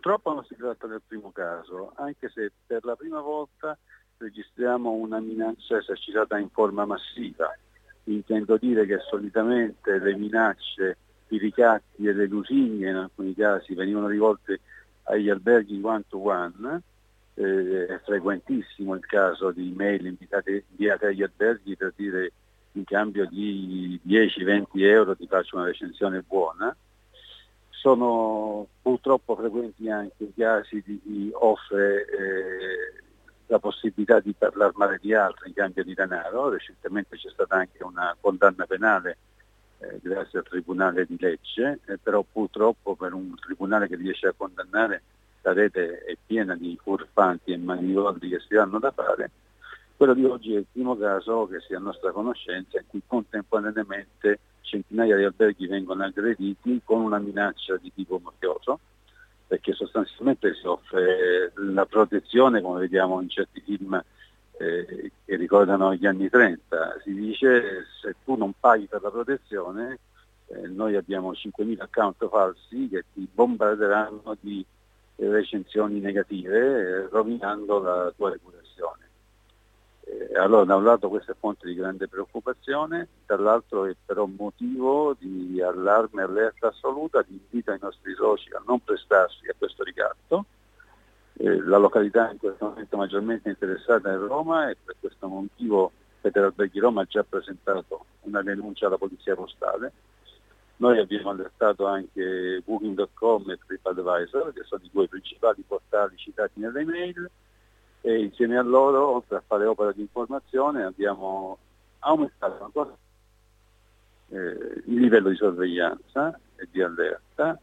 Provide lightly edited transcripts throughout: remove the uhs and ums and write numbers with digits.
Purtroppo non si tratta del primo caso, anche se per la prima volta registriamo una minaccia esercitata in forma massiva. Intendo dire che solitamente le minacce, i ricatti e le lusingne in alcuni casi venivano rivolte agli alberghi one to one. È frequentissimo il caso di mail inviate agli alberghi per dire in cambio di 10-20 euro ti faccio una recensione buona. Sono purtroppo frequenti anche i casi di chi offre la possibilità di parlare male di altri in cambio di denaro. Recentemente c'è stata anche una condanna penale grazie al Tribunale di Lecce, però purtroppo per un tribunale che riesce a condannare la rete è piena di furfanti e manigoldi che si danno da fare. Quello di oggi è il primo caso che sia a nostra conoscenza in cui contemporaneamente centinaia di alberghi vengono aggrediti con una minaccia di tipo mafioso, perché sostanzialmente si offre la protezione, come vediamo in certi film che ricordano gli anni 30. Si dice se tu non paghi per la protezione noi abbiamo 5.000 account falsi che ti bombarderanno di recensioni negative rovinando la tua reputazione. Allora da un lato questo è fonte di grande preoccupazione, dall'altro è però motivo di allarme e allerta assoluta, di invito ai nostri soci a non prestarsi a questo ricatto. La località in questo momento maggiormente interessata è Roma e per questo motivo Federalberghi Roma ha già presentato una denuncia alla Polizia Postale. Noi abbiamo allertato anche Booking.com e TripAdvisor, che sono i due principali portali citati nelle email, e insieme a loro, oltre a fare opera di informazione, abbiamo aumentato ancora il livello di sorveglianza e di allerta,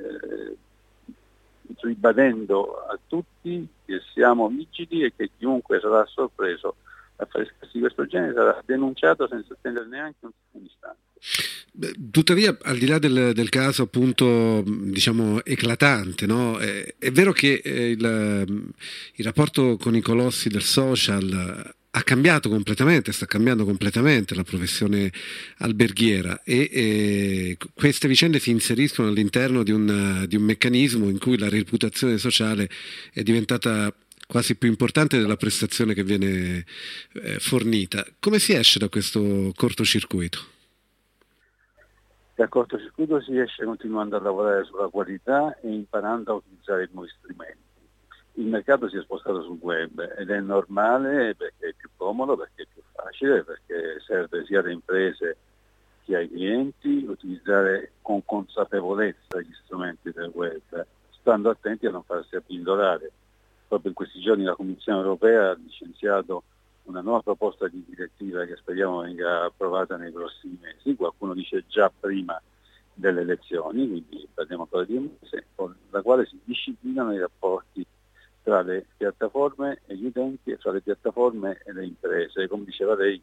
ribadendo a tutti che siamo vigili e che chiunque sarà sorpreso a fare scherzi di questo genere sarà denunciato senza attendere neanche un istante. Tuttavia, al di là del caso appunto diciamo eclatante, no? È vero che il rapporto con i colossi del social ha cambiato completamente, sta cambiando completamente la professione alberghiera e queste vicende si inseriscono all'interno di un meccanismo in cui la reputazione sociale è diventata quasi più importante della prestazione che viene fornita. Come si esce da questo cortocircuito? Dal cortocircuito si esce continuando a lavorare sulla qualità e imparando a utilizzare i nuovi strumenti. Il mercato si è spostato sul web ed è normale perché è più comodo, perché è più facile, perché serve sia alle imprese sia ai clienti utilizzare con consapevolezza gli strumenti del web, stando attenti a non farsi abbindolare. Proprio in questi giorni la Commissione europea ha licenziato una nuova proposta di direttiva che speriamo venga approvata nei prossimi mesi, qualcuno dice già prima delle elezioni, quindi parliamo ancora di un mese, con la quale si disciplinano i rapporti tra le piattaforme e gli utenti e tra le piattaforme e le imprese. Come diceva lei,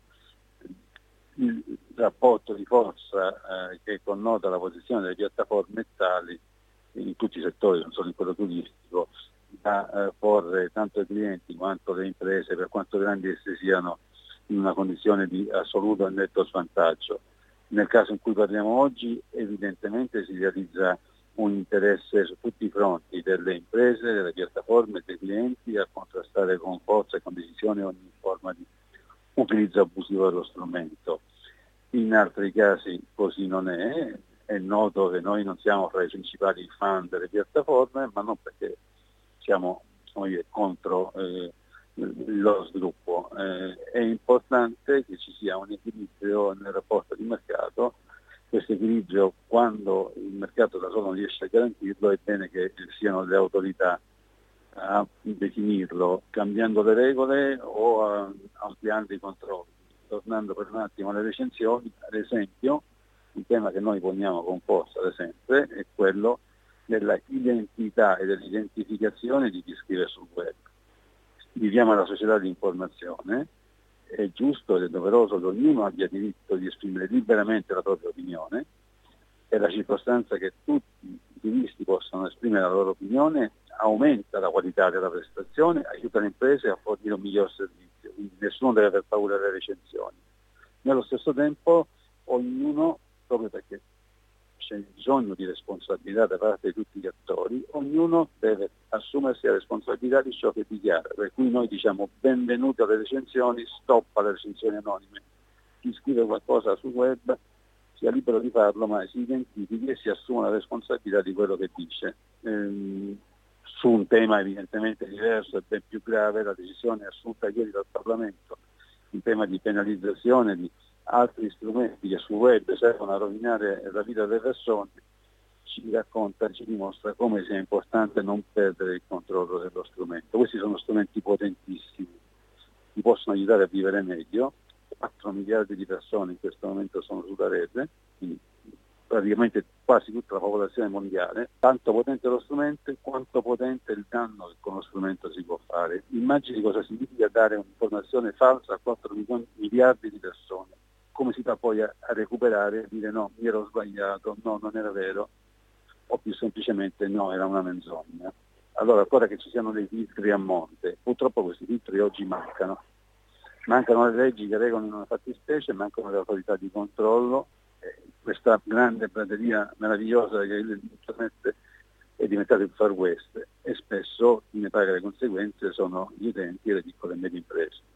il rapporto di forza che connota la posizione delle piattaforme è tale in tutti i settori, non solo in quello turistico, da porre tanto ai clienti quanto alle imprese, per quanto grandi esse siano, in una condizione di assoluto e netto svantaggio. Nel caso in cui parliamo oggi, evidentemente si realizza un interesse su tutti i fronti delle imprese, delle piattaforme e dei clienti a contrastare con forza e con decisione ogni forma di utilizzo abusivo dello strumento. In altri casi così non è noto che noi non siamo fra i principali fan delle piattaforme, ma non perché siamo contro il loro sviluppo. È importante che ci sia un equilibrio nel rapporto di mercato. Questo equilibrio, quando il mercato da solo non riesce a garantirlo, è bene che siano le autorità a definirlo, cambiando le regole o ampliando i controlli. Tornando per un attimo alle recensioni, ad esempio, un tema che noi poniamo con forza da sempre è quello della identità e dell'identificazione di chi scrive sul web. Viviamo in una società di informazione, è giusto ed è doveroso che ognuno abbia diritto di esprimere liberamente la propria opinione e la circostanza che tutti i turisti possano esprimere la loro opinione aumenta la qualità della prestazione, aiuta le imprese a fornire un miglior servizio, quindi nessuno deve aver paura delle recensioni. Nello stesso tempo ognuno, proprio perché c'è bisogno di responsabilità da parte di tutti gli attori, ognuno deve assumersi la responsabilità di ciò che dichiara, per cui noi diciamo benvenuti alle recensioni, stop alle recensioni anonime. Chi scrive qualcosa sul web sia libero di farlo, ma si identifichi e si assuma la responsabilità di quello che dice. Su un tema evidentemente diverso e ben più grave, la decisione assunta ieri dal Parlamento in tema di penalizzazione di altri strumenti che sul web servono a rovinare la vita delle persone, ci racconta, ci dimostra come sia importante non perdere il controllo dello strumento. Questi sono strumenti potentissimi, ti possono aiutare a vivere meglio. 4 miliardi di persone in questo momento sono sulla rete, quindi praticamente quasi tutta la popolazione mondiale. Tanto potente lo strumento quanto potente il danno che con lo strumento si può fare. Immagini cosa significa dare un'informazione falsa a 4 miliardi di persone. Come si fa poi a recuperare e dire no, mi ero sbagliato, no, non era vero, o più semplicemente no, era una menzogna. Allora, ancora che ci siano dei filtri a monte, purtroppo questi filtri oggi mancano. Mancano le leggi che regolano una fattispecie, mancano le autorità di controllo. Questa grande prateria meravigliosa che è l'internet è diventata il Far West e spesso chi ne paga le conseguenze sono gli utenti e le piccole e medie imprese.